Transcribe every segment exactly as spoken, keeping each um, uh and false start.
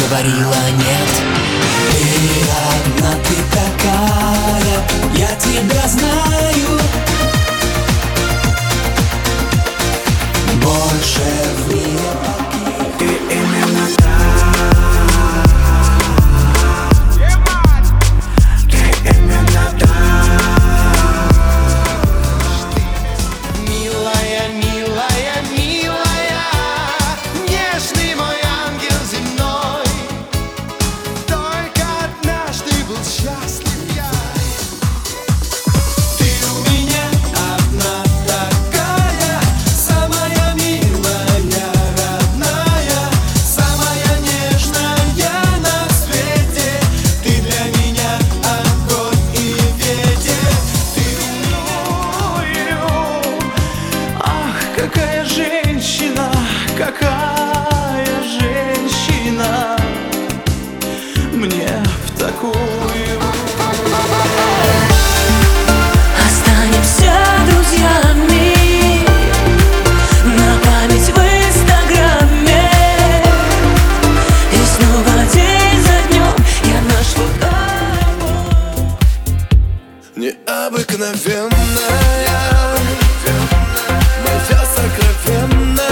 говорила нет. Ты одна, ты такая, я тебя знаю. Больше в мире таких. Ты именно та. Ты именно та. Милая, милая, милая, нежный мой ангел земной. Только однажды был счастлив я. Ты у меня одна такая, самая милая, родная, самая нежная на свете. Ты для меня огонь и ветер. Ты мною. Ах, какая женщина, какая женщина мне в такую. Останемся друзьями на память в инстаграме. И снова день за днем я нашу тобой. Необыкновенная, моя сокровенная,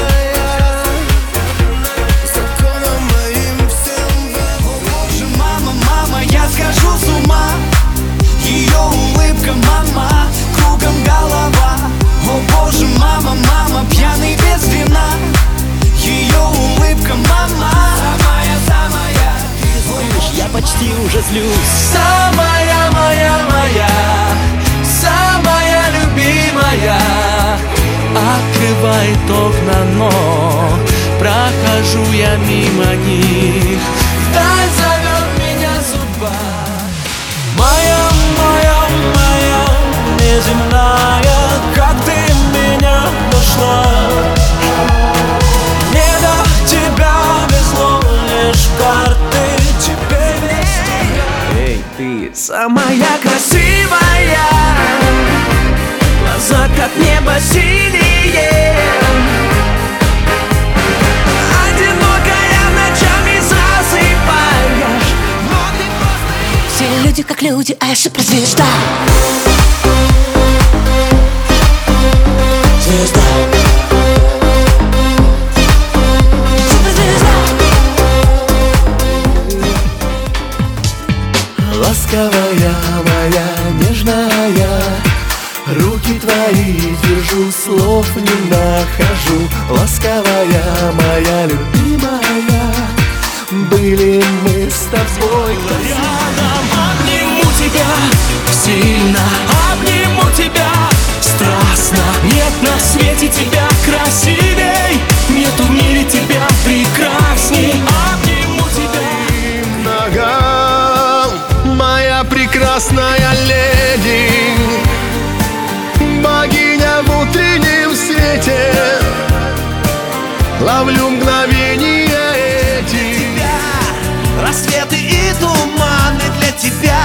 законом моим всем. О боже, мама, мама, я схожу с ума. Ее улыбка, мама, кругом голова. О боже, мама, мама, пьяный без вина. Ее улыбка, мама, самая, самая. Слышь, я почти уже злюсь. Самая моя, моя, самая любимая. Открывает окна, но прохожу я мимо них. Вдаль зовет меня судьба. Моя, моя, моя неземная, как ты меня нашла? Не до тебя везло лишь карты, теперь без тебя. Эй, ты самая красивая, глаза как небо синие, одинокая ночами засыпаешь. Вот и просто Все люди как люди, а я суперзвезда. звезда. Суперзвезда. ласковая моя нежная, руки твои держу, слов не нахожу. Ласковая моя любимая, были мы с тобой рядом. Обниму тебя сильно, обниму тебя страстно. Нет на свете тебя красивей, нету в мире тебя прекрасней. Обниму тебя. Нога, моя прекрасная леди, богиня в утреннем свете. Ловлю мгновения эти. Рассветы и туманы для тебя.